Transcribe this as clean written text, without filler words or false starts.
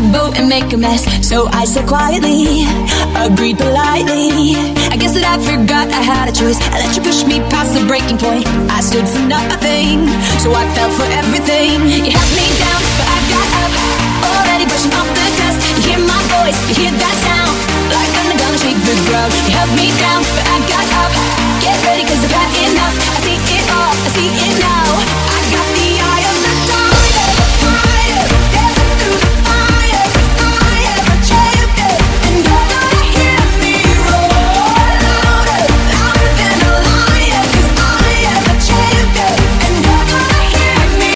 boat and make a mess. So I said quietly, agreed politely. I guess that I forgot I had a choice. I let you push me past the breaking point. I stood for nothing, so I fell for everything. You held me down, but I got up, already brushing off the dust. You hear my voice, you hear that sound, like I'm gonna shake the ground. You held me down, but I got